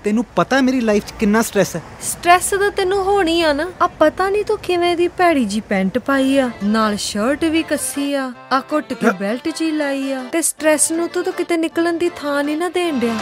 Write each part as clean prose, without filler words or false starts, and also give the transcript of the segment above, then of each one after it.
ਤੈਨੂੰ ਪਤਾ ਮੇਰੀ ਲਾਈਫ 'ਚ ਕਿੰਨਾ ਸਟ੍ਰੈਸ ਹੈ। ਸਟ੍ਰੈਸ ਤਾਂ ਤੈਨੂੰ ਹੋਣੀ ਆ ਨਾ। ਆ ਪਤਾ ਨਹੀਂ ਤੂੰ ਕਿਵੇਂ ਦੀ ਭੈੜੀ ਜੀ ਪੈਂਟ ਪਾਈ ਆ, ਨਾਲ ਸ਼ਰਟ ਵੀ ਕੱਸੀ ਆ ਘੁੱਟ ਕੇ ਬੈਲਟ ਜੀ ਲਾਈ ਆ, ਤੇ ਸਟ੍ਰੈਸ ਨੂੰ ਤੂੰ ਤਾਂ ਕਿਤੇ ਨਿਕਲਣ ਦੀ ਥਾਂ ਨਹੀਂ ਨਾ ਦੇਣ ਡਿਆ।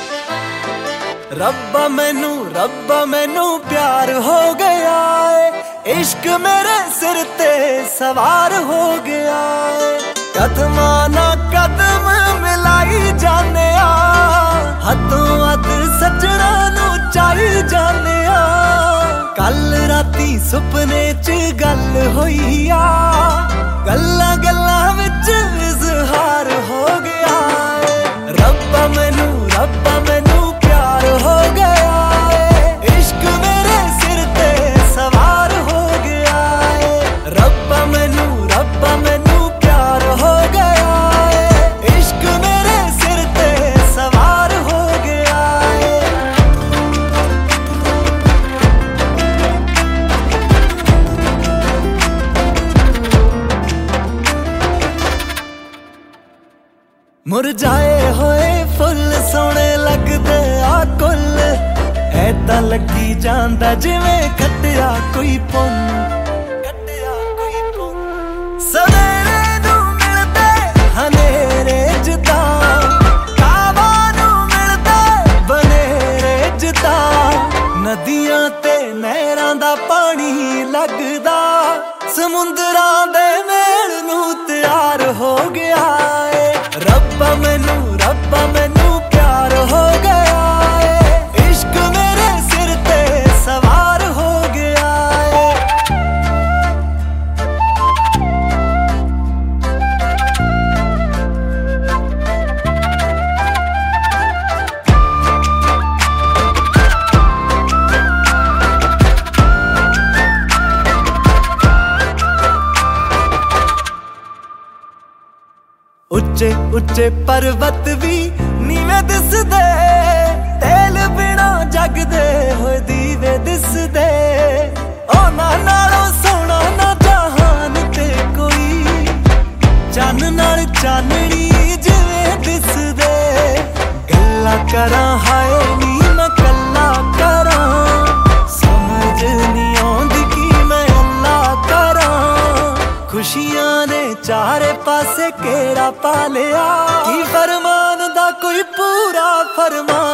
ਰੱਬਾ ਮੈਨੂੰ ਪਿਆਰ ਹੋ ਗਿਆ ਏ, ਇਸ਼ਕ ਮੇਰੇ ਸਿਰ ਤੇ ਸਵਾਰ ਹੋ ਗਿਆ ਏ। ਕਦਮਾਂ ਨਾ ਕਦਮ ਮਿਲਾਈ ਜਾਨੇ ਆ, ਹੱਥੋਂ ਹੱਥ ਸੱਜਣਾ ਨੂੰ ਚਾਈ ਜਾਨੇ ਆ। ਕੱਲ ਰਾਤੀ ਸੁਪਨੇ 'ਚ ਗੱਲ ਹੋਈ ਆ, ਗੱਲਾਂ ਗੱਲਾਂ ਵਿੱਚ ਇਜ਼ਹਾਰ ਹੋ ਗਿਆ ਏ। ਰੱਬਾ ਮੈਨੂੰ ਪਿਆਰ ਹੋ ਗਿਆ ਏ, ਇਸ਼ਕ ਮੇਰੇ ਸਿਰ ਤੇ ਸਵਾਰ ਹੋ ਗਿਆ ਏ। ਰੱਬਾ ਮੈਨੂੰ ਪਿਆਰ ਹੋ ਗਿਆ ਏ, ਇਸ਼ਕ ਮੇਰੇ ਸਿਰ ਤੇ ਸਵਾਰ ਹੋ ਗਿਆ ਏ। ਮੁਰਝਾਏ ਹੋਏ ਫੁੱਲ ਸੋਹਣੇ ਲੱਗਦੇ ਆ ਕੁੱਲ, ਐਦਾਂ ਲੱਗੀ ਜਾਂਦਾ ਜਿਵੇਂ ਕੱਟਿਆ ਕੋਈ ਪੁੰਨ। ਸਵੇਰੇ ਨੂੰ ਮਿਲਦੇ ਹਨੇਰੇ ਜਿੱਦਾਂ, ਕਾਵਾਂ ਨੂੰ ਮਿਲਦੇ ਬਨੇਰੇ ਜਿੱਦਾਂ। ਨਦੀਆਂ ਤੇ ਨਹਿਰਾਂ ਦਾ ਪਾਣੀ ਲੱਗਦਾ, ਸਮੁੰਦਰਾਂ ਦੇ ਮੇਲ ਨੂੰ ਤਿਆਰ ਹੋ ਗਿਆ ਏ। ਰੱਬਾ ਮੈਨੂੰ ਪਿਆਰ ਹੋ ਗਿਆ ਏ, ਇਸ਼ਕ ਮੇਰੇ ਸਿਰ ਤੇ ਸਵਾਰ ਹੋ ਗਿਆ ਏ। ਉੱਚੇ ਉੱਚੇ ਪਰਬਤ ਵੀ ਨੀਵੇਂ ਦਿਸਦੇ, ਤੇਲ ਬਿਨਾ ਜਗਦੇ ਹੋਏ ਦੀਵੇ ਦਿਸਦੇ। ਉਹਨਾਂ ਨਾਲੋਂ ਸੋਹਣਾ ਨਾ ਜਹਾਨ ਤੇ ਕੋਈ, ਚੰਨ ਨਾਲ ਚਾਨਣੀ ਜਿਵੇਂ ਦਿਸਦੇ। ਗੱਲਾਂ ਕਰਾਂ ਹਾਏ ਨੀ ਮੈਂ ਕੱਲਾ ਕਰਾਂ, ਸਮਝ ਨਹੀਂ ਆਉਂਦੀ ਕਿ ਮੈਂ ਅੱਲਾ ਕਰਾਂ। ਖੁਸ਼ੀਆਂ ਨੇ ਚਾਰੇ ਪਾਸੇ ਘੇਰਾ ਪਾ ਲਿਆ, ਕੀ ਫਰਮਾਨ ਦਾ ਕੋਈ ਪੂਰਾ ਫਰਮਾਨ।